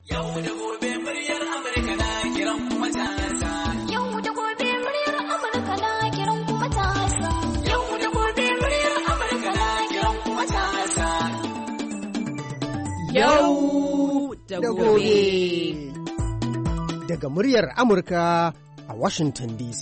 Yau da gobe muryar Amurka na kiran kuma matasa. Yau da gobe muryar Amurka na kiran kuma matasa. Yau da gobe muryar Amurka na kiran kuma matasa. Yau da gobe. Daga muryar Amurka a Washington DC.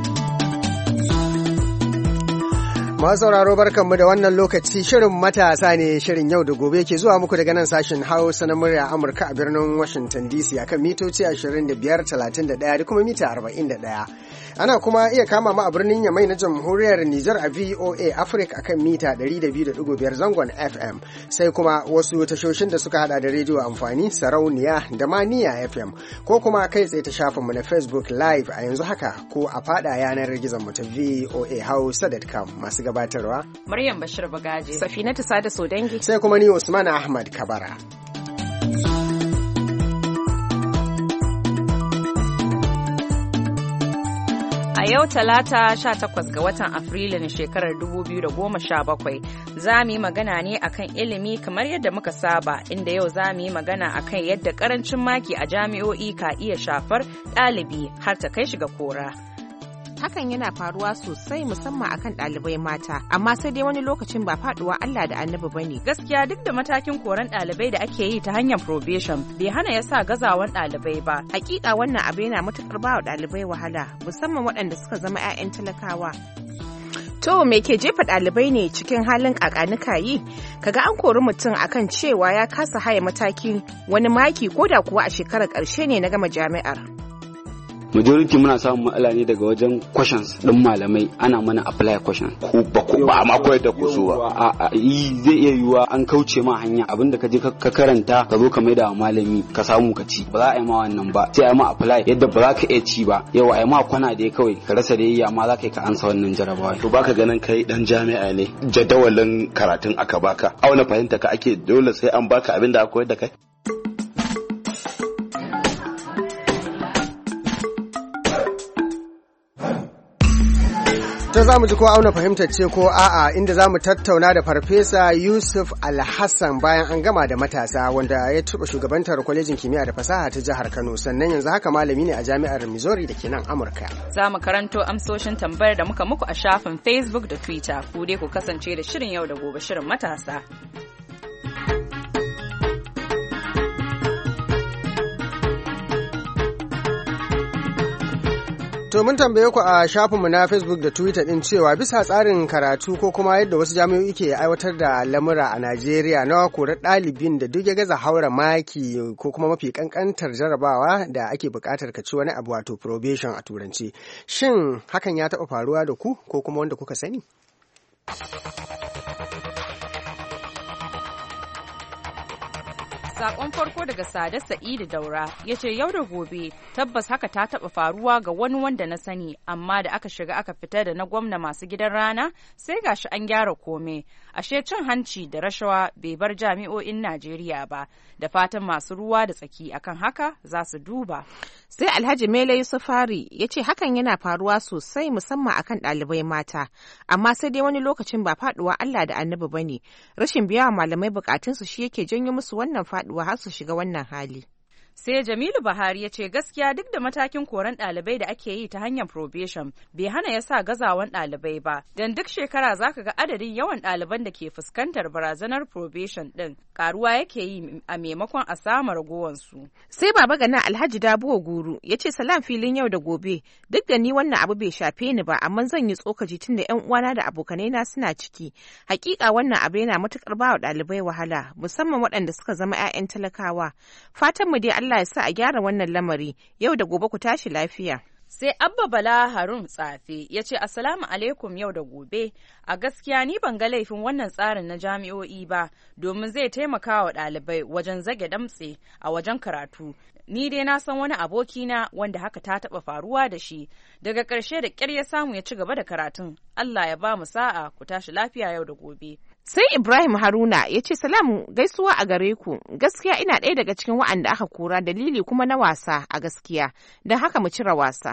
Masu sauraro barkanmu da wannan lokaci, shirin matasa ne, shirin yau da gobe ke zuwa muku daga nan sashen Hausa na murya Amurka a birnin Washington DC akan mitoci 25, 31 da kuma mita 41. Ana kuma iya kama mu a birnin Yamai na Jamhuriyar Nijar a VOA Africa akan mita 102.5 zangon FM, sai kuma wasu tashoshin da suka hada da rediyo amfani, sarauniya da maniya FM, ko kuma kai tsaye ta shafinmu na Facebook Live a yanzu haka, ko a fada yanar gizon mu ta voahausa.com. Masu gabatarwa Maryam Bashir Bagaje, Safinatu Sada Sodangi, sai kuma ni Usman Ahmad Kabara. A yau Talata 18 ga watan Afrilu na shekarar 2017 za mu yi magana ne akan ilimi kamar yadda muka saba, inda yau za mu yi magana akan yadda karancin maki a jami'o'i ka iya shafar ɗalibi har ta kai shi ga kora. Hakan yana faruwa sosai musamman akan ɗalibai mata, amma sai dai wani lokacin ba faɗuwa Allah da annabi bane. Gaskiya duk da matakin koran ɗalibai da ake yi ta hanyar probation bai hana ya sa gazawan ɗalibai ba. Hakika wannan abu yana matuƙar ba wa ɗalibai wahala, musamman waɗanda suka zama 'ya'yan talakawa. To me ke jefa ɗalibai ne cikin halin ƙaƙanika yi? Kaga an kori mutum akan cewa ya kasa haye mataki wani maki ko da kuwa a shekarar ƙarshe ne na gama jami'ar. Majority muna samun matsala ne daga wajen questions din malamai, ana mana apply question ku ba ma koyar da ku su ba. Zai iya yiwuwa an kauce ma hanya, abinda ka je ka karanta ka zo ka maida wa malami ka samu ka ci, ba za a yi ma wannan ba, sai a yi ma apply yadda ba za ka iya ci ba, yawa a yi ma kwana da kawai ka rasa da yayya amma za ka yi ka ansa wannan jarabawa. To baka ganin kai dan jami'a ne, jadawalin karatun aka baka, auna fahimta ka ake, dole sai an baka abin da aka koyar da kai. Ta za mu ji ko auna fahimtar ce ko a'a, inda za mu tattauna da Farfesa Yusuf Alhassan bayan an gama da matasa, wanda ya taɓa shugabantar kwalejin kimiyya da fasaha ta jihar Kano, sannan yanzu haka malami ne a jami'ar Missouri da ke nan Amurka. Za mu karanto amsoshin tambayar da muka muku a shafin Facebook da Twitter. Ku dai ku kasance da shirin yau da gobe, shirin matasa. To mun tambaye ku a shafinmu na Facebook da Twitter din cewa bisa tsarin karatu ko kuma yadda wasu jami'o'i ke aiwatar da lamura a Najeriya na korar ɗalibin da duk ya gaza haura maki ko kuma mafi kankantar jarabawa da ake buƙatar ka ci wani abu, wato probation a turanci. Shin hakan ya taɓa faruwa da ku ko kuma wanda kuka sani? Sakon farko daga Sada Sa'idu Daura ya ce yau da gobe tabbas haka ta taɓa faruwa ga wani wanda na sani, amma da aka shiga aka fita da na gwamna masu gidan rana sai gashi an gyara kome. Ashe cin hanci da rashawa bai bar jami'o'in Najeriya ba, da fatan masu ruwa da tsaki akan haka za su duba. Sai Alhaji Mele Yusufari ya ce hakan yana faruwa sosai musamman akan ɗalibai mata, amma sai dai wani lokacin ba faɗuwa Allah da annabi bane, rashin biya wa malamai bukatunsu shi yake janyo musu wannan faɗuwa har su shiga wannan hali. Sai Jamilu Buhari ya ce gaskiya duk da matakin koran ɗalibai da ake yi ta hanyar probation bai hana ya sa gazawan ɗalibai ba, don duk shekara zaka ga adadin yawan ɗaliban da ke fuskantar barazanar probation ɗin karuwa yake yi a maimakon a samu ragowansu. Sai Baba Gana Alhaji Dabuwa Guru ya ce salam filin yau da gobe, duk da ni wannan abu bai shafe ni ba, amma zan yi tsokaci tun da 'yan uwana da abokanai na suna ciki. Hakika wannan abu yana matukar ba wa ɗalibai wahala, musamman waɗanda suka zama 'ya'yan talakawa. Fatan mu dai Allah ya sa a gyara wannan lamari. Yau da gobe ku tashi lafiya. Sai Abba Bala Harun Tsafe ya ce Assalamu alaikum yau da gobe. A gaskiya ni ban ga laifin wannan tsarin na jami'o'i ba, domin zai taimaka wa ɗalibai wajen zage damtse a wajen karatu. Ni dai na san wani abokina wanda haka ta taɓa faruwa da shi. Daga ƙarshe da ƙyar ya samu ya ci gaba da karatun. Allah ya ba mu sa'a, ku tashi lafiya yau da gobe. Sai Ibrahim Haruna ya ce salamu gaisuwa a gare ku, gaskiya ina ɗaya daga cikin wa'anda aka kora, dalili kuma na wasa a gaskiya, don haka mu cire wasa.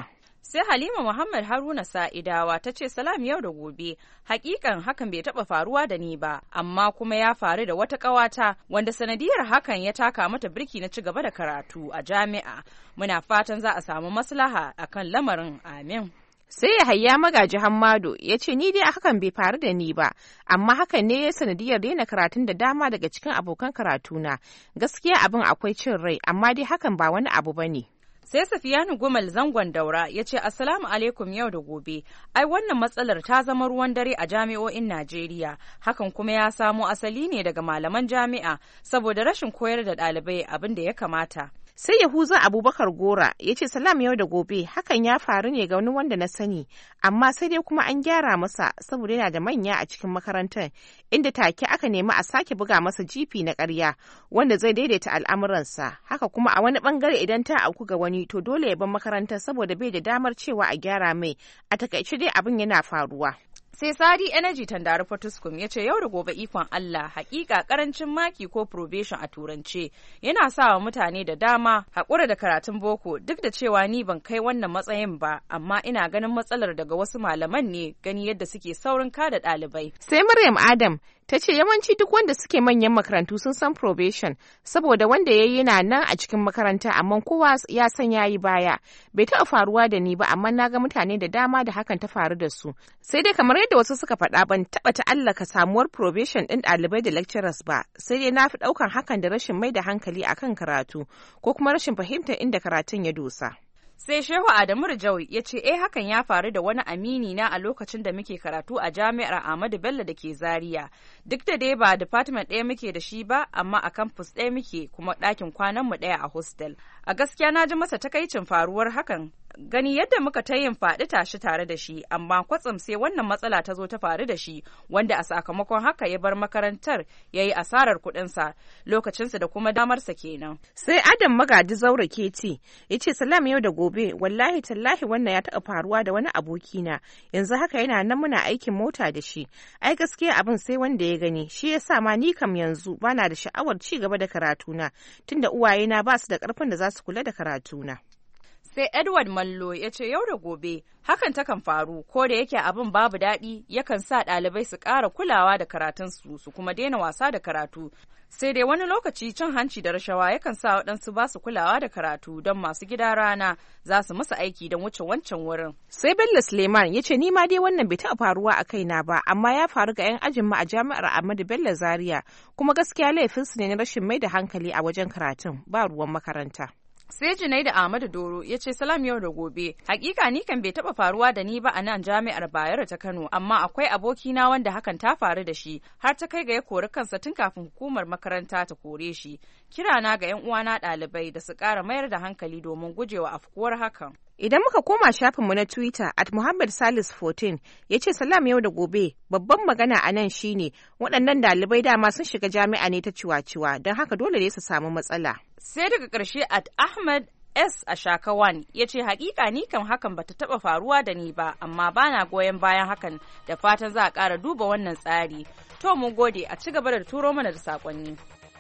Sai Halima Muhammad Haruna Sa'idawa ta ce salam yau da gobe, hakikan hakan bai taba faruwa da ni ba, amma kuma ya faru da wata ƙawata wanda sanadiyar hakan ya taka mata birki na ci gaba da karatu a jami'a. Muna fatan za a samu maslaha akan lamarin, amin. Sai Yahaya Magaji Hammado ya ce ni dai hakan bai faru da ni ba, amma hakan ne ya sanadiyar daina karatun da dama daga cikin abokan karatuna. Gaskiya abin akwai cin rai, amma dai hakan ba wani abu ba ne. Sai Safiyanu Gumal Zangon Daura ya ce Assalamu alaikum yau da gobe. Ai wannan matsalar ta zama ruwan dare a jami'o'in Najeriya. Hakan kuma ya samo asali ne daga malaman jami'a saboda rashin koyar da ɗalibai abin da ya kamata. Sai Yahuza Abubakar Gora ya ce salam yau da gobe, hakan ya faru ne ga wani wanda na sani, amma sai dai kuma an gyara masa saboda yana da manya a cikin makarantar, inda take aka nemi a sake buga masa jifi na ƙarya wanda zai daidaita al'amuransa. Haka kuma a wani bangare idan ta auku ga wani to dole ya bar makarantar saboda bai da damar cewa a gyara mai. A takaice dai abin yana faruwa. Sai Sadi Energy Tandari Fatuskum ya ce yau da gobe ikon Allah, hakika karancin maki ko probation a turance yana sa wa mutane da dama haƙura da karatun boko, duk da cewa ni ban kai wannan matsayin ba, amma ina ganin matsalar daga wasu malaman ne gani yadda suke saurin kada ɗalibai. Sai Maryam Adam ta ce yawanci duk wanda suke manyan makarantu sun san probation, saboda wanda ya yi yana nan a cikin makaranta amma kowa ya san ya yi baya. Bai taɓa faruwa da ni ba, amma na ga mutane da dama da hakan ta faru da su. Sai dai kamar yadda wasu suka faɗa, ban taɓa ta'allaka samuwar probation ɗin ɗalibai da lecturers ba, sai dai na fi ɗaukan hakan da rashin mai da hankali akan karatu ko kuma rashin fahimtar inda karatun ya dosa. Sai Shehu Adamu Rijau ya ce hakan ya faru da wani amini na a lokacin da muke karatu a jami'ar Ahmadu Bello da ke Zaria. Duk da dai ba department ɗaya muke da shi ba, amma a campus ɗaya muke kuma ɗakin kwananmu ɗaya a hostel. A gaskiya na ji masa takaicin faruwar hakan, gani yadda muka ta yin faɗi tashi tare da shi, amma kwatsam sai wannan matsala ta zo ta faru da shi, wanda a sakamakon haka ya bar makarantar ya yi asarar kuɗinsa, lokacinsa da kuma damarsa kenan. Sai Adam Magaji Zaura Keti ya ce salam yau da gobe, wallahi tallahi wannan ya taɓa faruwa da wani abokina, yanzu haka yana nan muna aikin mota da shi. Ai gaskiya abin sai wanda ya gani, shi ya sa ma ni kam yanzu bana da sha'awar ci gaba da karatuna, tunda uwayena ba su da ƙarfin da za su kula da karatuna. Sai Edward Mallo ya ce yau da gobe hakan takan faru, ko da yake abin babu daɗi yakan sa ɗalibai su ƙara kulawa da karatunsu su kuma daina wasa da karatu. Sai dai wani lokaci cin hanci da rashawa yakan sa waɗansu ba su kulawa da karatu don masu gida rana za su musu aiki don wuce wancan wurin. Sai Bello Suleiman ya ce ni ma dai wannan bai taɓa faruwa a kaina ba, amma ya faru ga 'yan ajin mu a jami'ar Ahmadu Bello Zaria, kuma gaskiya laifinsu ne na rashin mai da hankali a wajen karatun, ba ruwan makaranta. Sai Junaidu Ahmadu Doro ya ce salam yau da gobe, hakika ni kan bai taba faruwa da ni ba a nan jami'ar Bayero ta Kano, amma akwai abokina wanda hakan ta faru da shi har ta kai ga ya kori kansa tun kafin hukumar makaranta ta kore shi. Kirana ga 'yan uwana ɗalibai da su ƙara mayar da hankali domin gujewa afkuwar hakan. Idan muka koma shafinmu na Twitter @Muhammad_Salis14 ya ce salam yau da gobe, babban magana a nan shine waɗannan ɗalibai dama sun shiga jami'a ne ta ciwa-ciwa, don haka dole ne su samu matsala. Sai daga ƙarshe @Ahmad S Ashakawan ya ce hakika ni kam hakan bata taɓa faruwa da ni ba, amma bana goyon bayan hakan, da fatan za a ƙara duba wannan tsari. To mu gode, a ci gaba da turo mana da saƙonni.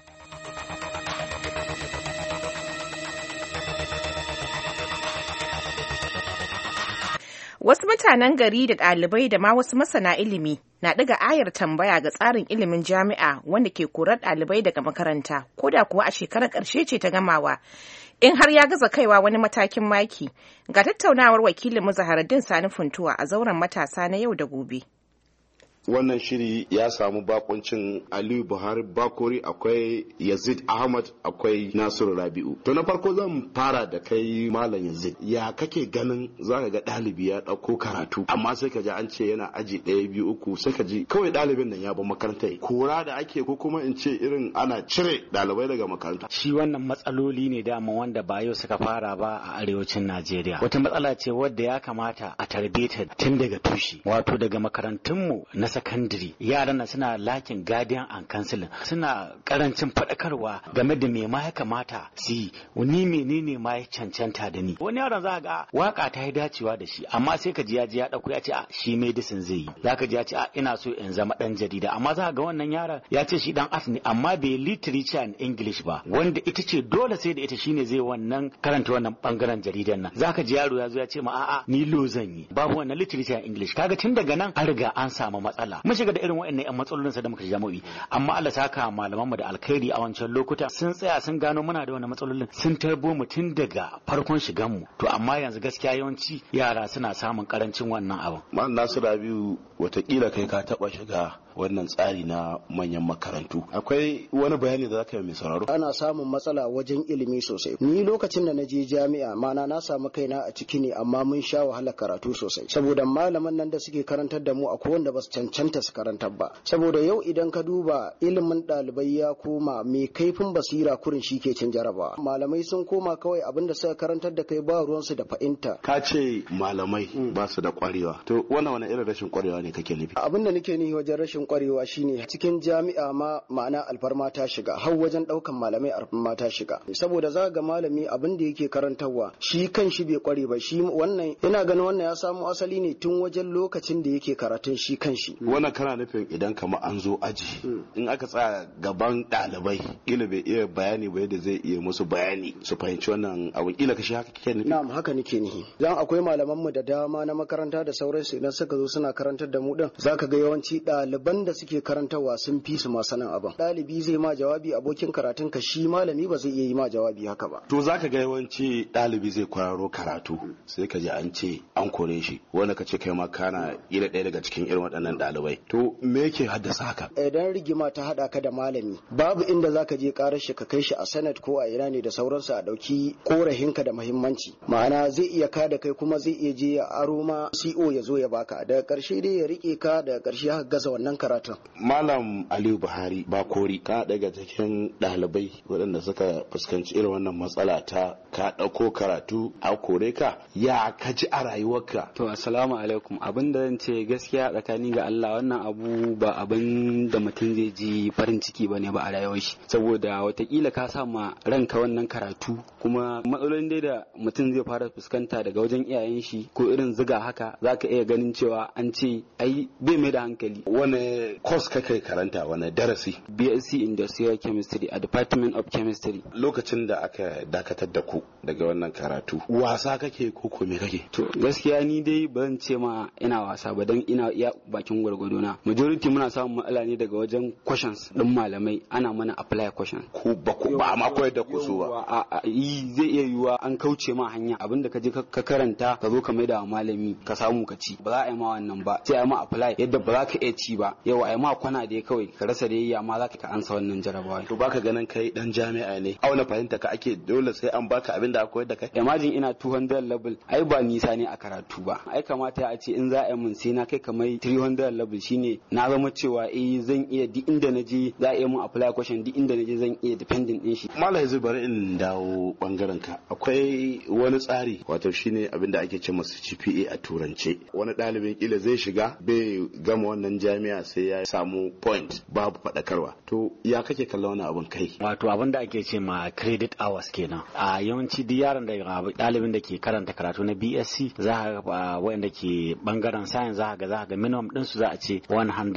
Wasu mutanen gari da ɗalibai da ma wasu masana ilimi na ɗaga ayar tambaya ga tsarin ilimin jami'a wanda ke korar ɗalibai daga makaranta, ko da kuwa a shekarar ƙarshe ce ta gamawa, in har ya gaza kaiwa wani matakin maki. Ga tattaunawar wakilin Zaharaddin Sani Funtuwa a zauren matasa na yau da gobe. Wannan shiri ya samu bakuncin Aliyu Buhari Bakori, akwai Yazid Ahmad, akwai Nasiru Rabi'u. To na farko zan fara da kai Malam Yazid. Ya kake ganin zaka ga ɗalibi ya ɗauko karatu amma sai ka ji an ce yana aji 1 2 3 sai ka ji kawai ɗalibin nan ya bar makaranta. Kora da ake ko kuma in ce irin ana cire ɗalibai daga makaranta. Shi wannan matsaloli ne dama wanda ba yau suka fara ba a arewacin Najeriya. Wata matsala ce wadda ya kamata a tarbe ta tun daga tushe, wato daga makarantunmu na sakandare yaran nan suna lakin guardian and counseling, suna karancin faɗakarwa game da me ma ya kamata su yi, ni menene ma ya cancanta da ni. Wani yaron za ga waka ta yi dacewa da shi amma sai ka ji ya dauko ya ce a shi medicine zai yi, za ka ji ya ce a ina so in zama dan jarida, amma za ga wannan yaron ya ce shi dan art ne amma bai literature and English ba, wanda ita ce dole sai da ita shine zai wannan karanta wannan bangaren jaridan nan. Za ka ji yaro ya zo ya ce ma a'a ni lo zan yi, babu wannan literature and English. Kaga tun daga nan an riga an samu matsala. Mun shiga da irin waɗannan ƴan matsalolin sa da muka jami'i, amma Allah saka malaman mu da alkhairi a wancan lokuta sun tsaya sun gano muna da wannan matsalolin, sun tarbo mu tun daga farkon shigan mu. To amma yanzu gaskiya yawanci yara suna samun karancin wannan abin. Ma'an Nasiru Rabiu, watakila kai ka taba shiga wannan tsari na manyan makarantu, akwai wani bayani da zaka yi mai sauraro? Ana samun matsala wajen ilimi sosai. Ni lokacin da na je jami'a mana na samu kaina a ciki ne, amma mun sha wahala karatu sosai saboda malaman nan da suke karantar da mu akwai wanda ba su cancanta su karantar ba. Saboda yau idan ka duba ilimin ɗalibai ya koma mai kaifin basira kurin shi ke cin jarabawa. Malamai sun koma kawai abinda suka karantar da kai ba ruwansu da fahimta. Ka ce malamai ba su da kwarewa, to wannan wani irin rashin kwarewa ne kake nufi? Abin da nake nufi wajen rashin kwarewa shine cikin jami'a ma ma'ana alfarma ta shiga, har wajen daukan malamai alfarma ta shiga. Saboda za ga malami abin da yake karantarwa shi kan shi bai kware ba, shi wannan ina ganin wannan ya samu asali ne tun wajen lokacin da yake karatun shi kan shi. Wannan kana nufin idan kama an zo aji in aka tsaya gaban ɗalibai kila bai iya bayani ba yadda zai iya musu bayani su fahimci wannan abu, kila ka shi haka kake nufi? Na'am, haka nake nufi. Dan akwai malaman mu da dama na makaranta da sauransu idan suka zo suna karantar da mu din zaka ga yawanci ɗaliban da suke karantarwa sun fi su ma sanin abin. Ɗalibi zai ma jawabi abokin karatun ka, shi malami ba zai iya yi ma jawabi haka ba. To zaka ga yawanci ɗalibi zai kwararo karatu sai ka ji an ce an kore shi, wanda ka ce kai ma kana ila ɗaya daga cikin irin waɗannan ɗalibai. To me yake haddasa haka? Idan rigima ta haɗa ka da malami babu inda zaka je karar shi ka kai shi a senate ko a ina ne da sauransu a ɗauki korafinka da muhimmanci. Ma'ana zai iya ka da kai kuma zai iya je ya aro ma CO ya zo ya baka, daga ƙarshe dai ya rike ka, daga ƙarshe haka gaza wannan karatun. Malam Aliyu Buhari Bakori, ka daga cikin ɗalibai waɗanda suka fuskanci irin wannan matsala ta ka ɗauko karatu a kore ka, ya ka ji a rayuwarka? To assalamu alaikum. Abin da zan ce gaskiya tsakani ga Allah wannan abu ba abin da mutum zai ji farin ciki bane ba a rayuwar shi, saboda watakila ka sa ma ranka wannan karatu, kuma matsalolin dai da mutum zai fara fuskanta daga wajen iyayen shi ko irin ziga haka zaka iya ganin cewa an ce ai bai mai da hankali. Wane course kake karanta, wane darasi? BSc Industrial Chemistry a Department of Chemistry. Lokacin da aka dakatar da ku daga wannan karatu, wasa kake ko me kake? To gaskiya ni dai ban ce ma ina wasa ba, dan ina iya bakin gwargwado na. Majority muna samun matsala ne daga wajen questions din malamai, ana mana apply question. Ku ba ma koyar da ku su ba. Zai iya yiwuwa an kauce ma hanya, abinda ka je ka karanta ka zo ka maida wa malami ka samu ka ci, ba za a yi ma wannan ba, sai a yi ma apply yadda ba za ka iya ci ba. Yau a yi ma kwana da kawai ka rasa da yayya ma za ka ansa wannan jarabawa. To baka ganin kai dan jami'a ne, auna fahimta ka ake dole sai an baka abin da aka koyar da kai? Imagine ina 200 level, ai ba nisa ne a karatu ba, ai kamata a ce in za a yi mun sai na kai kamar 300 level, shine na zama cewa zan iya duk inda na je za a yi mun apply question, duk inda na je zan iya dependent din shi. Malam yanzu bari in dawo bangaren ka, akwai wani tsari wato shine abin da ake ce masa GPA a turance. Wani ɗalibin kila zai shiga bai gama wannan jami'a sai ya samu point babu faɗakarwa, to ya kake kallon wannan abin kai? Wato abin da ake ce ma credit hours kenan. A yawanci duk yaron da ɗalibin da ke karanta karatu na BSc za ga wanda ke bangaren science za ga minimum din su za a ce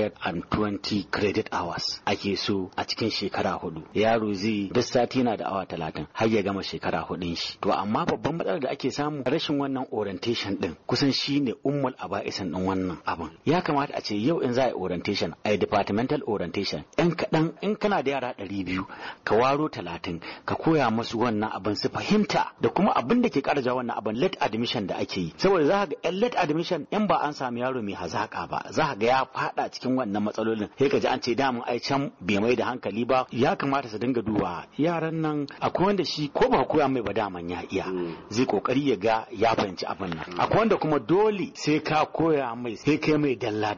120 credit hours ake so a cikin shekara 4. Yaro zai duk sati na da awa 30 har ya gama shekara 4 shi. To amma babban matsalar da ake samu rashin wannan orientation din kusan shine ummul aba'isan din wannan abin. Ya kamata a ce yau in za a yi orientation a departmental orientation ɗan kaɗan, in kana da yara 200 ka waro 30 ka koya musu wannan abin su fahimta, da kuma abin da ke ƙarja wannan abin late admission da ake yi. Saboda za ka ga yan late admission in ba an samu yaro mai hazaka ba za ka ga ya fada cikin wannan matsalolin, sai ka ji an ce damun ai can bai mai da hankali ba. Ya kamata su dinga duba yaran nan, akwai wanda shi ko ba koya mai ba daman ya iya zai kokari ya ga ya fahimci abin nan, akwai wanda kuma dole sai ka koya mai sai kai mai dalla dalla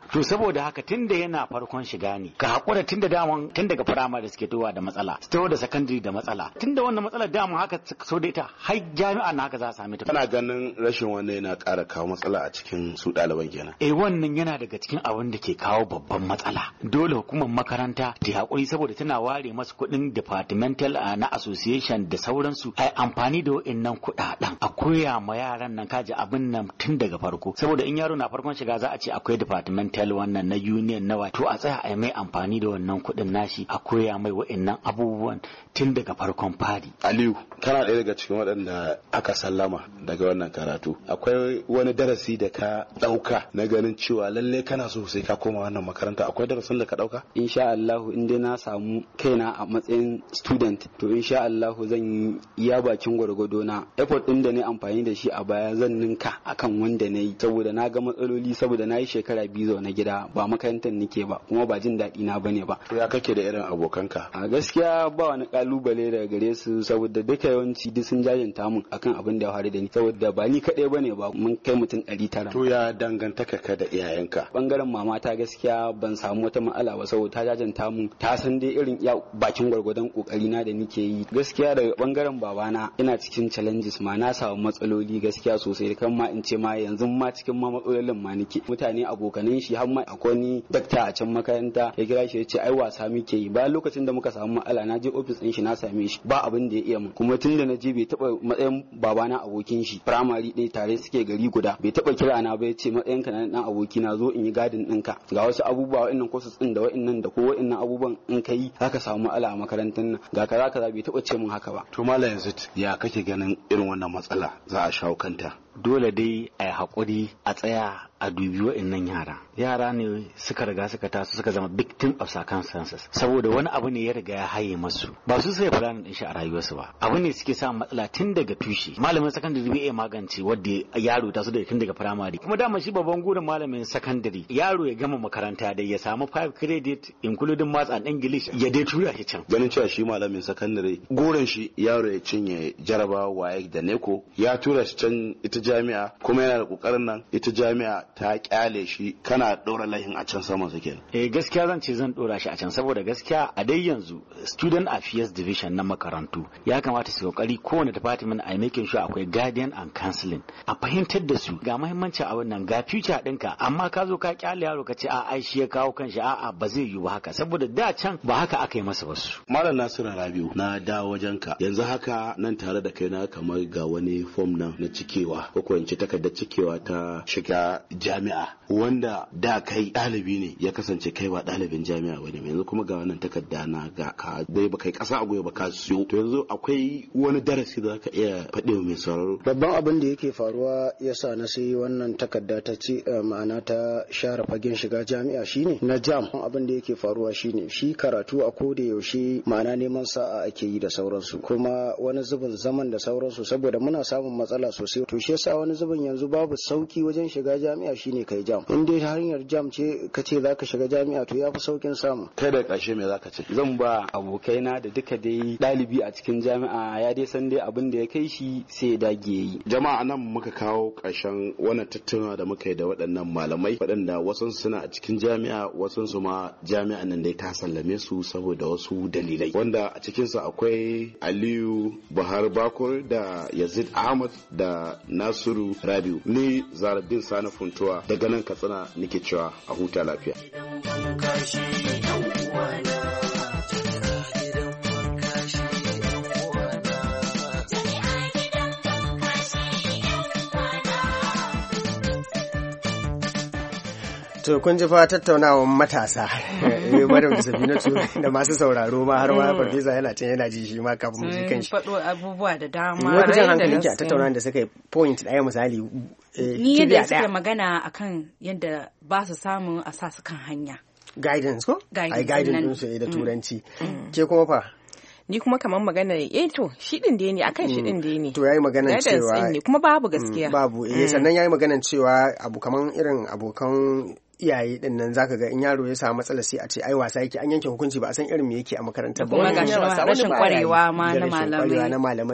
to saboda haka tunda yana farkon shiga ne ka hakura tunda daman tun daga firamare suke towa da matsala su da secondary da matsala tunda wannan matsalar daman haka so da ita har jami'a na haka za a same ta. Kana ganin rashin wannan yana ƙara kawo matsala a cikin su ɗaliban kenan? Wannan yana daga cikin abin da ke kawo babban matsala. Dole hukumar makaranta ta hakuri saboda tana ware masu kuɗin departmental na association da sauransu ai amfani da wa'annan kuɗaɗen a koya ma yaran nan kaji abin nan tun daga farko saboda in yaro na farkon shiga za a ce akwai departmental wannan na union nawa to a tsaya a mai amfani da wannan kuɗin nashi a koya mai wa'annan abubuwan tun daga farkon fari. Aliyu kana ɗaya daga cikin waɗanda aka sallama daga wannan karatu akwai wani darasi da ka ɗauka na ganin cewa lalle kana so sai ka koma wannan makaranta akwai darasin da ka ɗauka? Insha Allah in dai na samu kaina a matsayin student to insha Allah zan iya bakin gwargwado na effort din da ne amfani da shi a baya zan ninka akan wanda na yi saboda na ga matsaloli saboda na yi shekara 2 zaune gida ba makarantar nake ba kuma ba jin daɗi na bane ba. To ya kake da irin abokanka? A gaskiya ba wani kalubale daga gare su saboda duka yawanci duk sun jajanta mun akan abin da ya faru da ni saboda ba ni kaɗai bane ba mun kai mutum 900. To ya dangantaka ka da iyayenka? Bangaren mama ta gaskiya ban samu wata matsala ba saboda ta jajanta mun ta san dai irin ya bakin gwargwadon kokari na da nake yi. Gaskiya daga bangaren babana ina cikin challenges ma na samu matsaloli gaskiya sosai kan ma in ce ma yanzu ma cikin ma matsalolin ma nake. Mutane abokanan shi har ma akwai ni dakta a can makaranta ya kira shi ya ce ai wasa muke yi bayan lokacin da muka samu matsala na je office din shi na same shi ba abin da ya iya mun kuma tun da na je bai taba matsayin babana abokin shi primary ɗaya tare suke gari guda bai taba kira na ba ya ce matsayin ka na dan aboki na zo in yi gadin ɗinka ga wasu abubuwa wa'annan courses din da wa'annan da ko wa'annan abubuwan in kai haka samu matsala a makarantar nan ga kaza bai taba ce mun haka ba. To Malam yanzu ya kake ganin irin wannan matsala za a shawo kanta? Dole dai a yi haƙuri a tsaya a dubi wa'annan yara ne suka riga suka taso suka zama victim of circumstances saboda wani abu ne ya riga ya haye masu ba su sai fulani din shi a rayuwarsu ba abu ne suke samun matsala tun daga tushe malamin secondary bai iya magance wanda yaro ta su da tun daga primary kuma dama shi babban gurin malamin secondary yaro ya gama makaranta da ya samu 5 credit including maths and english ya dai tura shi can ganin cewa shi malamin secondary gurin shi yaro ya cinye jarabawa waye da neko ya tura shi can ita jami'a kuma yana da kokarin nan ita jami'a ta kyale shi kana ɗora lahin a can saman su kenan. Gaskiya zan ce zan ɗora shi a can saboda gaskiya a dai yanzu student affairs division na makarantu ya kamata su kokari kowane department a making sure akwai guardian and counseling a fahimtar da su ga muhimmancin a wannan ga future ɗinka amma ka zo ka kyale yaro ka ce a ai shi ya kawo kanshi a'a ba zai yiwu ba haka saboda da can ba haka aka yi masa wasu. Malam Nasiru Rabiu na dawo wajenka yanzu haka nan tare da kai na kamar ga wani form nan na cikewa ko in ce takardar cikewa ta shiga jami'a wanda da kai ɗalibi ne ya kasance kai ba ɗalibin jami'a bane yanzu kuma ga wannan takarda na ga ka dai ba kai ƙasa a goyo ba ka siyo to yanzu akwai wani darasi da zaka iya faɗi wa mai sauraro. Babban abin da yake faruwa yasa na sai wannan takarda ta ce ma'ana ta share fagen shiga jami'a shine na jam abin da yake faruwa shine shi karatu a koda yaushe ma'ana neman sa'a ake yi da sauransu kuma wani zubin zaman da sauransu saboda muna samun matsala sosai to shi yasa wani zubin yanzu babu sauki wajen shiga jami'a shine kai jam in dai hanyar jam ce ka ce zaka shiga jami'a to yafi saukin samu. Kai da ƙarshe me zaka ce? Zan ba abokaina da duka dai ɗalibi a cikin jami'a ya dai san dai abin da ya kai shi sai ya dage yi. Jama'a nan muka kawo ƙarshen wannan tattaunawa da muka yi da waɗannan malamai waɗanda wasu suna a cikin jami'a wasu su ma jami'a nan dai ta sallame su saboda wasu dalilai wanda a cikin su akwai Aliyu Buhari Bakur da Yazid Ahmad da Nasiru Rabiu ni Zaradin Sani Funtuwa daga nan Katsina nake cewa a huta lafiya. To kun ji fa tattaunawar matasa Madam Sabinatu da masu sauraro ma har ma farfesa yana can yana ji shi ma kafin mu ji kanshi. Faɗo abubuwa da dama. Wani jan hankali a tattaunawar da suka yi point ɗaya misali. Ni yadda suka magana akan yadda ba su samun a sa su kan hanya. Guidance ko? Guidance. Guidance ɗinsu da turanci. Ke kuma fa? Ni kuma kamar magana to shi din da ne akan shi din da ne to yayi maganar cewa ne kuma babu gaskiya babu sannan yayi maganar cewa abu kaman irin abokan iyaye din nan zaka ga in yaro ya samu matsala sai a ce ai wasa yake an yanke hukunci ba a san irin me yake a makarantar ba kuma ga rashin kwarewa ma na malamai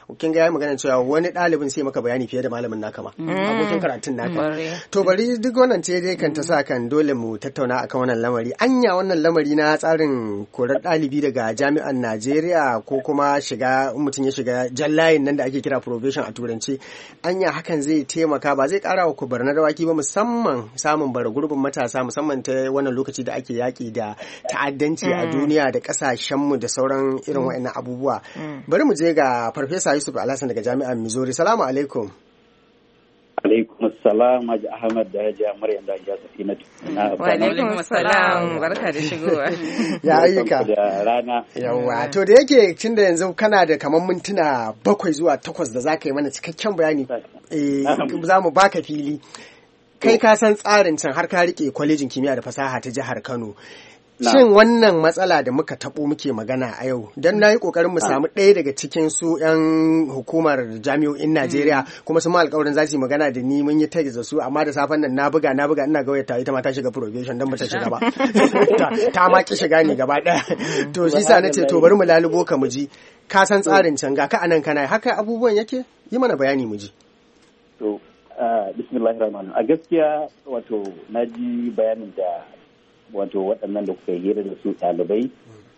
kin ga ya magana cewa wani ɗalibin sai maka bayani fiye da malamin naka ma abokin karatun naka. To bari duk wannan ce dai kan ta sa kan dole mu tattauna akan wannan lamari. Anya wannan lamari na tsarin korar ɗalibi daga jami'an Najeriya ko kuma shiga mutum ya shiga jallayin nan da ake kira probation a turanci, anya hakan zai taimaka ba zai ƙara wa kubarnar dawaki ba, musamman samun bara gurbin matasa, musamman ta wannan lokaci da ake yaƙi da ta'addanci a duniya da ƙasashenmu da sauran irin waɗannan abubuwa. Bari mu je ga Farfesa Yusuf Alhassan daga Jami'ar Missouri. Salamu alaikum. Alaikum salam Haji Ahmad da Haji Maryam da Haji Safinatu. Wa alaikum salam, barka da shigowa. Ya ayyuka. Da rana. Yawwa, to da yake tunda yanzu kana da kamar mintuna 7 zuwa 8 da zaka yi mana cikakken bayani. Za mu baka fili. Kai ka san tsarin can har ka rike kwalejin kimiyya da fasaha ta jihar Kano. Shin wannan matsala da muka taɓo muke magana a yau, don na yi ƙoƙarin mu samu ɗaya daga cikin su 'yan hukumar jami'o'in Najeriya kuma su ma alƙawarin za su yi magana da ni, mun yi tag da su, amma da safen nan na buga ina ga wayarta ita ma ta shiga probation don ba ta shiga ba. Ta ma ki shiga ne gaba ɗaya. To shi sa na ce to bari mu lalubo ka mu ji, ka san tsarin can ga ka anan kana haka abubuwan yake, yi mana bayani mu ji. To bismillahirrahmanirrahim. A gaskiya wato na ji bayanin da wato waɗannan da kuka hira da su ɗalibai,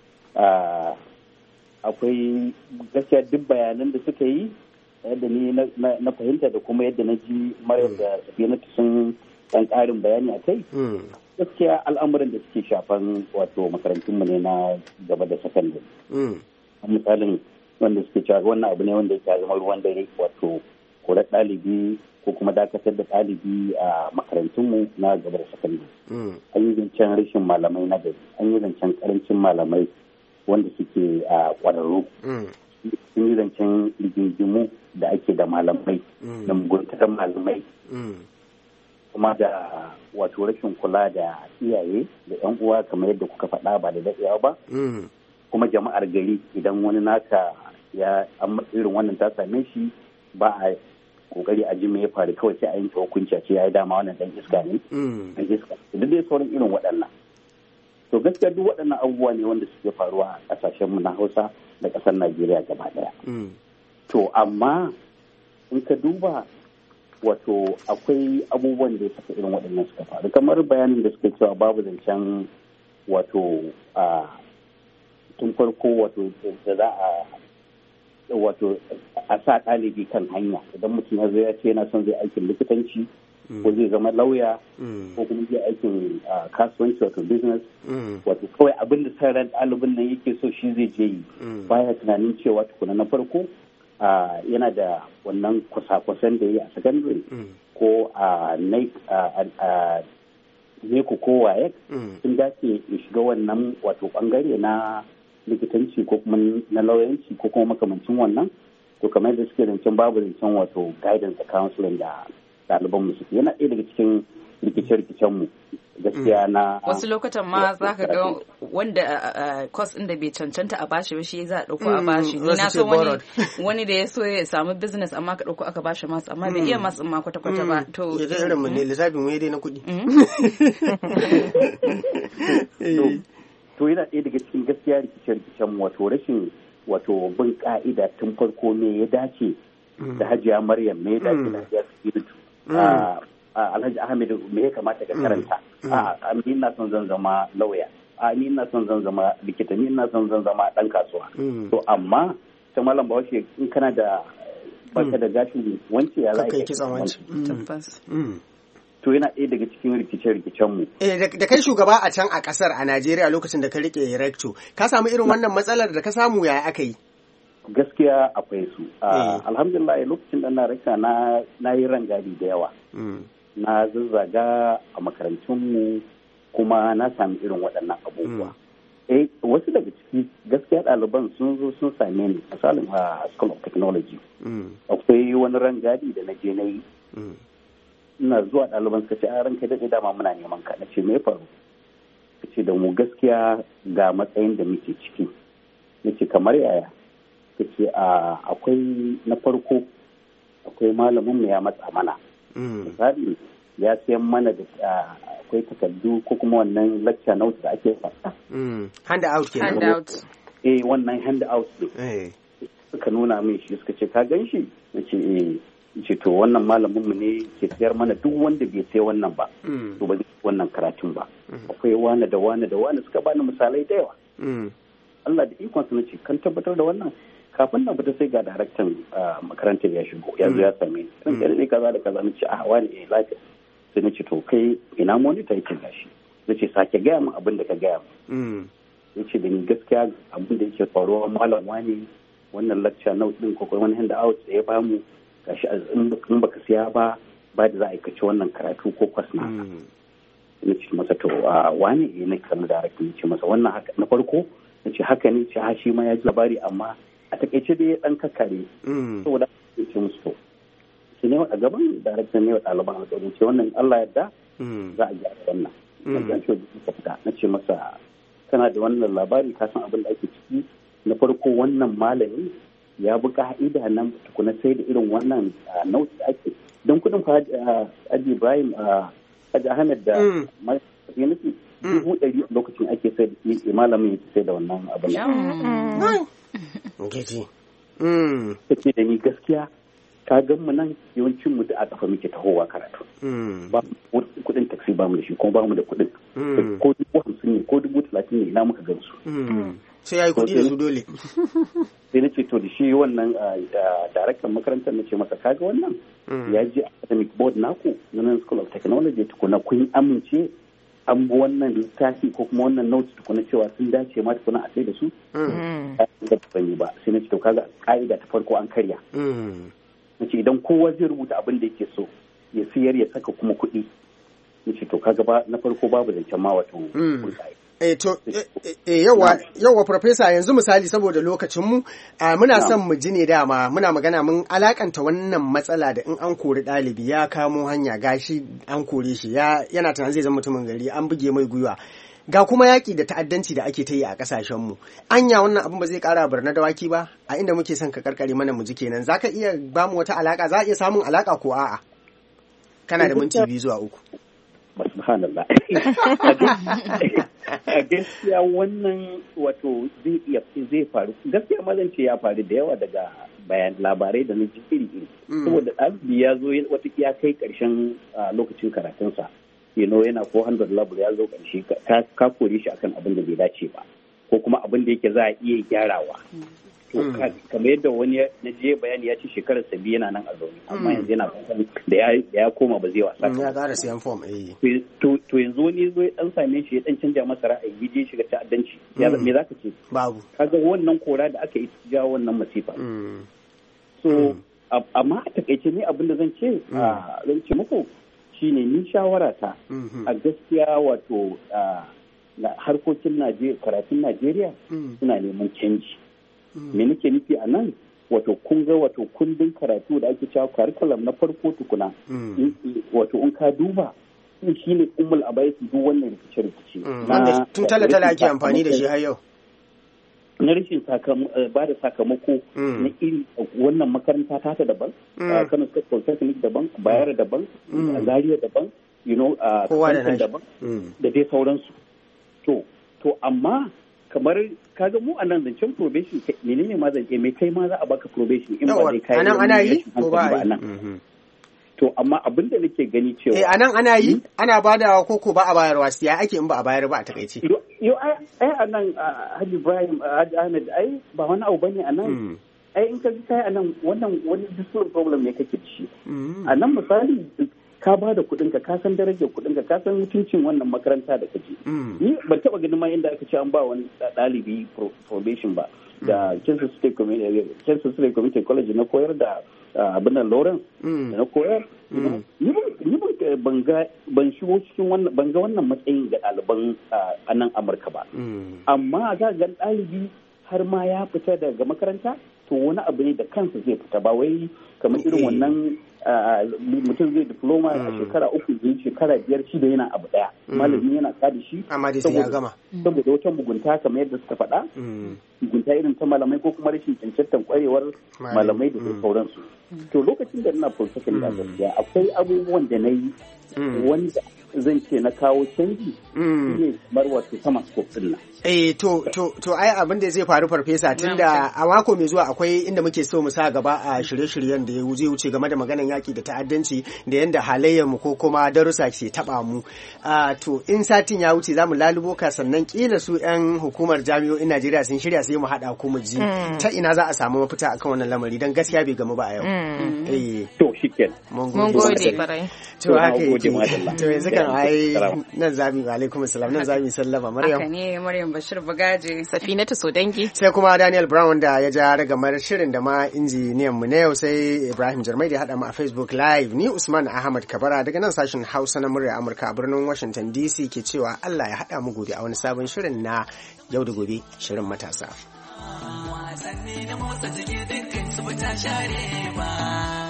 akwai gaskiya duk bayanan da suka yi yadda ni na fahimta da kuma yadda na ji Maryam da Safinatu sun ɗan ƙarin bayani a kai. Gaskiya al'amuran da suke shafan wato makarantunmu ne na gaba da sakandare. Misalin wanda suke cewa wannan abu ne wanda ya zama ruwan dare, wato korar ɗalibi ko kuma dakatar da ɗalibi a makarantunmu na gaba da sakandare. An yi zancen rashin malamai na gari, an yi zancen karancin malamai wanda suke a ƙwararru, sun yi zancen rigingimu da ake da malamai, da muguntar malamai, kuma da wato rashin kula da iyaye da 'yan uwa kamar yadda kuka faɗa ba da daɗewa ba, kuma jama'ar gari idan wani naka ya irin wannan ta same shi ba a kokari a ji me ya faru, kawai sai a yanke hukunci a ce ya yi dama wannan dan iska ne, dan iska duk dai sauran irin waɗannan. To gaskiya duk waɗannan abubuwa ne wanda suke faruwa a ƙasashen mu na Hausa da ƙasar Najeriya gaba ɗaya. To amma in ka duba wato akwai abubuwan da ya saka irin waɗannan suka faru, kamar bayanin da suka cewa babu zancen wato tun farko wato da za a sa ɗalibi kan hanya. Idan mutum ya zo ya ce yana son zai aikin likitanci ko zai zama lauya ko kuma zai aikin kasuwanci wato business, wato kawai abin da sa ran ɗalibin nan yake so shi zai je yi, baya tunanin cewa tukuna na farko yana da wannan kwasa-kwasan da ya yi a secondary ko a neko ko wayek sun dace ya shiga wannan wato bangare na likitanci ko kuma na lauyanci ko kuma makamancin wannan. To kamar da suke zancen babu zancen wato guidance counseling da ɗaliban mu suke, yana ɗaya daga cikin rikice-rikicen mu gaskiya na wasu lokutan ma za ka ga wanda course ɗin da bai cancanta a bashi ba shi za a ɗauko a bashi. Ni na so wani da ya so ya samu business amma ka ɗauko aka bashi masu, amma bai iya masu ma kwata-kwata ba. To irin mu ne lissafin mu dai na kuɗi. To yana ɗaya daga cikin gaskiya rikice-rikicen wato rashin wato bin ka'ida tun farko ne ya dace da Hajiya Maryam, me ya dace da Hajiya Safinatu, Alhaji Ahmed me ya kamata ka karanta, ni ina son zan zama lauya, ni ina son zan zama likita, ni ina son zan zama ɗan kasuwa. To amma ta Malam Bahaushe in kana da baka da gashin wance ya za ka to yana ɗaya daga cikin rikice-rikicen mu. Da kai shugaba a can a ƙasar a Najeriya lokacin da ka rike recto, ka samu irin wannan matsalar da ka samu yaya aka yi? Gaskiya akwai su. Alhamdulillah lokacin da na raka na yi rangadi da yawa. Na zazzaga a makarantunmu kuma na sami irin waɗannan abubuwa. Wasu daga ciki gaskiya ɗaliban sun zo sun same ni misalin a School of Technology. Akwai wani rangadi da na je na yi. Ina zuwa ɗaliban suka ce a ranka daɗe dama muna neman ka. Na ce me faru? Ka ce da mu gaskiya ga matsayin da muke ciki. Na ce kamar yaya? Ka ce akwai na farko akwai malamin mu ya matsa mana. Misali ya sayan mana da akwai takardu ko kuma wannan lecture note da ake fasa. Hand out kenan. Wannan hand out ne. suka nuna min shi suka ce ka gan shi na ce ce to wannan malamin mu ne ke sayar mana duk wanda bai sai wannan ba to ba zai wannan karatun ba akwai wani da wani da wani suka bani misalai da yawa Allah da ikon su nace kan tabbatar da wannan kafin na fita sai ga daraktan makarantar ya shigo yanzu ya same ni kan ne kaza da kaza nace wani lafiya sai nace to kai ina monitor yake gashi nace sake gaya min abin da ka gaya min yace da ni gaskiya abin da yake faruwa malam wani wannan lecture note din ko wani hand out da ya bamu gashi in baka siya ba da za a aikace wannan karatu ko kwas na na ce masa to wani ne kalli da harafin ce masa wannan haka na farko na ce haka ne ce shi ma ya ji labari amma a takaice dai ya dan kakare saboda ya ce musu to shi ne a gaban da harafin ne wa ɗaliban alƙawarin ce wannan Allah yadda za a gyara wannan na ce ka fita na ce masa kana da wannan labari ka san abin da ake ciki na farko wannan malami ya bi ka'ida nan tukuna sai da irin wannan nauti da ake don kudin fa Haji Ibrahim Haji Ahmed da mai nufi 100 lokacin ake sai da malamin yake sai da wannan abin nan. Take da ni gaskiya ka gan mu nan yawancin mu da a kafa muke tahowa karatu. Ba kudin taxi ba mu da shi kuma ba mu da kudin. Ko 50 ne ko 30 ne ina muka gan su. Sai yayi kudi da su dole. Sai na ce to da shi wannan daraktan makarantar na ce masa kaga wannan ya je academic board naku na School of Technology tukuna kun amince an bi wannan littafi ko kuma wannan notes tukuna cewa sun dace ma tukuna a sai da su da ban yi ba sai na ce to kaga ka'ida ta farko an karya na ce idan kowa zai rubuta abin da yake so ya siyar ya saka kuma kuɗi na ce to kaga ba na farko babu zancen ma wato yawa Profesa yanzu misali saboda lokacinmu muna son mu ji ne dama muna magana mun alakanta wannan matsala da in an kori ɗalibi ya kamo hanya gashi an kore shi yana tunanin zai zama mutumin gari an buge mai gwiwa ga kuma yaƙi da ta'addanci da ake ta yi a ƙasashenmu anya wannan abin ba zai ƙara barna dawaki ba a inda muke son ka karkare mana mu ji kenan zaka iya ba mu wata alaka za a iya samun alaka ko a'a kana da minti 2 zuwa 3 subhanallah a gaskiya wannan wato zai faru gaskiya ma zan ce ya faru da yawa daga bayan labarai da na ji iri saboda ɗalibi ya zo wata ya kai ƙarshen lokacin karatunsa yana 400 level ya zo ƙarshe ka kore shi akan abin da bai dace ba ko kuma abin da yake za a iya gyarawa to kamar yadda wani na je bayani ya ce shekarar sabi yana nan a zaune amma yanzu yana kusan da ya koma ba zai wasa ya ƙara siyan form to yanzu wani zo ya dan same shi ya dan canja masa ra'ayi ya je shiga ta'addanci me zaka ce babu kaga wannan kora da aka yi ja wannan masifa so amma a takaice ne abin da zan ce muku shine ni shawara ta a gaskiya wato harkokin karatun Najeriya suna neman canji me nake nufi a nan wato kun ga wato kundin karatu da ake cewa curriculum na farko tukuna wato in ka duba shi ne ummul abaisi duk wannan rikice-rikice wanda tun tala ake amfani da shi har yau na rashin ba da sakamako na iri wannan makaranta ta daban Kano State Polytechnic daban Bayero daban Zaria daban Kansas daban da dai sauransu to amma kamar kaga mu a nan zancen probation menene ma zance mai kai ma za a baka probation in ba dai kai anan ana yi ko ba a yi to amma abin da nake gani cewa anan ana yi ana badawa ko ba a bayarwa sai ake in ba a bayar ba a takaice yo ai anan Haji Ibrahim Haji Ahmed ai ba wani abu bane anan ai in ka kai anan wannan wani discipline problem ne kake ci anan misali ka ba da kuɗinka ka san darajar kuɗinka ka san mutuncin wannan makaranta da kaje ni ban taba ganin ma inda aka ce an ba wani ɗalibi probation ba da Kansas State Community College na koyar da abin nan Lawrence da na koyar ni ban shigo cikin wannan ban ga wannan matsayin ga ɗaliban a nan Amurka ba amma za ga ɗalibi har ma ya fita daga makaranta to wani abu ne da kansa zai fita ba wai kamar irin wannan mutum zai diploma a shekara 3 zai shekara 5 shi da yana abu daya malami yana kada shi amma dai sai ya gama saboda wata mugunta kamar yadda suka faɗa mugunta irin ta malamai ko kuma rashin cancantar kwarewar malamai da sauransu to lokacin da ina polytechnic a gaskiya akwai abubuwan da na yi wanda zan ce na kawo canji ne kamar wato sama scope din nan. To ai abin da zai faru farfesa tunda a mako mai zuwa akwai inda muke so mu sa gaba a shirye-shiryen da zai wuce game da maganan yaki da ta'addanci da yanda halayyar mu ko kuma darussa ke taba mu. To in satin ya wuce zamu lalubo ka sannan kila su yan hukumar jami'o'in Najeriya sun shirya sai mu hada ku mu ji ta ina za a samu mafita akan wannan lamari dan gaskiya bai gamu ba a yau. To shikenan. Mun gode barai. To haka yake. To yanzu kan ai nan zamu alaikum assalam nan zamu sallama Maryam. Haka ne Maryam Bashir Bagaje, Safinatu Sodangi. Sai kuma Daniel Brown da ya ja ragamar shirin da ma injiniyan mu na yau sai Ibrahim Jarmai da ya haɗa mu a Facebook Live. Ni Usman Ahmad Kabara daga nan sashen Hausa na murya Amurka a birnin Washington DC ke cewa Allah ya haɗa mu gobe a wani sabon shirin na yau da gobe shirin matasa. Wasanni na motsa jiki dukkan su ba ta share ba.